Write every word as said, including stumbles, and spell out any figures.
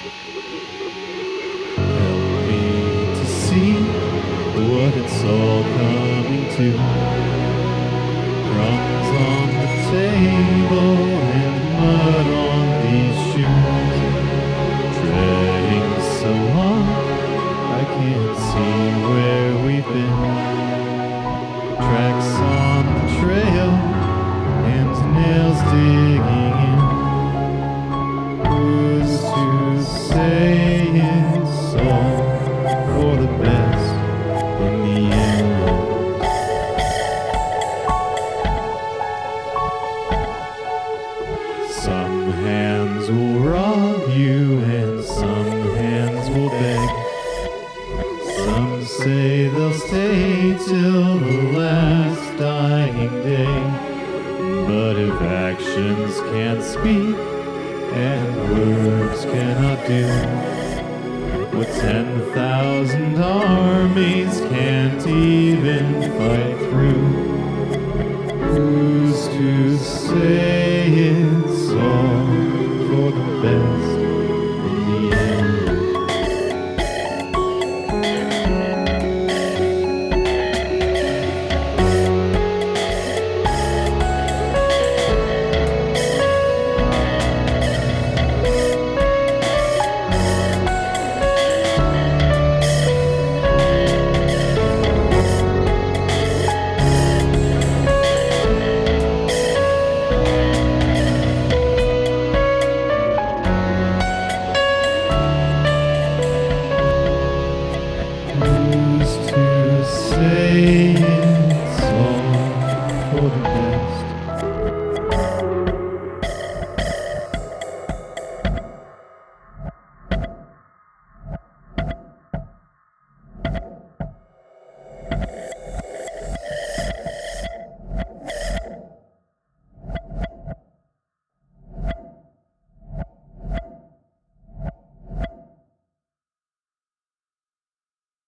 Help me to see what it's all coming to. Crumbs on the table and mud on these shoes. Treading so long, I can't see where we've been. Tracks on the trail and nails digging in. Who's to say it's all for the best in the end? Some hands will rob you and some hands will beg. Some say they'll stay till the last dying day. But if actions can't speak and words cannot do what ten thousand armies can't even fight through, who